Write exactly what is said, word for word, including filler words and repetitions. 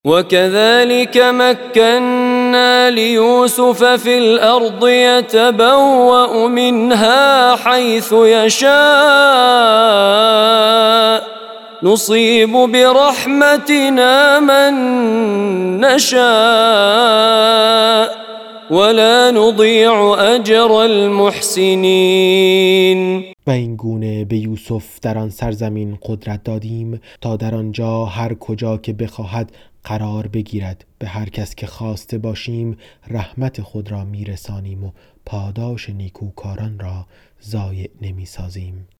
وكذلك مكنا ليوسف في الأرض يتبوأ منها حيث يشاء نصيب برحمتنا من نشاء ولا نضيع أجر المحسنين. و این گونه به یوسف در آن سرزمین قدرت دادیم تا در آنجا هر کجا که بخواهد قرار بگیرد. به هر کس که خواسته باشیم رحمت خود را میرسانیم و پاداش نیکوکاران را ضایع نمیسازیم.